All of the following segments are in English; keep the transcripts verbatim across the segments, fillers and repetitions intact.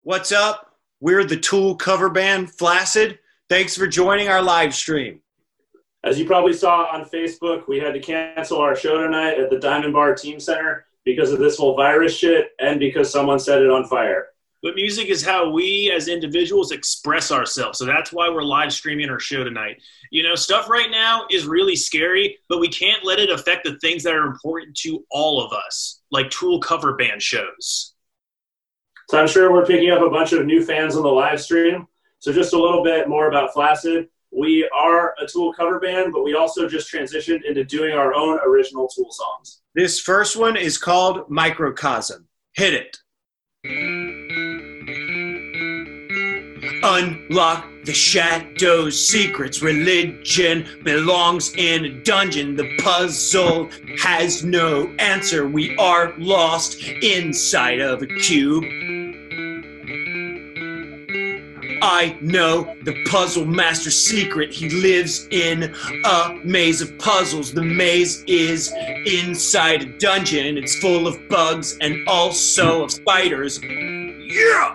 What's up? We're the Tool cover band Flaccid. Thanks for joining our live stream. As you probably saw on Facebook, we had to cancel our show tonight at the Diamond Bar Team Center because of this whole virus shit and because someone set it on fire. But music is how we as individuals express ourselves. So that's why we're live streaming our show tonight. You know, stuff right now is really scary, but we can't let it affect the things that are important to all of us, like Tool cover band shows. So I'm sure we're picking up a bunch of new fans on the live stream. So just a little bit more about Flaccid. We are a Tool cover band, but we also just transitioned into doing our own original Tool songs. This first one is called Microcosm. Hit it. Unlock the shadow's secrets. Religion belongs in a dungeon. The puzzle has no answer. We are lost inside of a cube. I know the puzzle master's secret. He lives in a maze of puzzles. The maze is inside a dungeon. It's full of bugs and also of spiders. Yeah!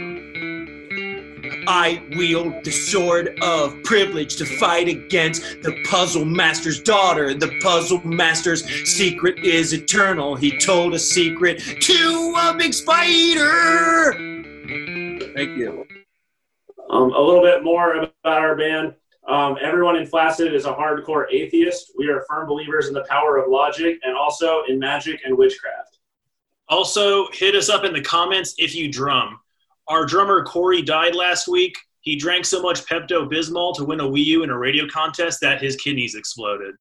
I wield the sword of privilege to fight against the puzzle master's daughter. The puzzle master's secret is eternal. He told a secret to a big spider. Thank you. Um, a little bit more about our band. Um, everyone in Flaccid is a hardcore atheist. We are firm believers in the power of logic and also in magic and witchcraft. Also, hit us up in the comments if you drum. Our drummer, Corey, died last week. He drank so much Pepto-Bismol to win a Wii U in a radio contest that his kidneys exploded.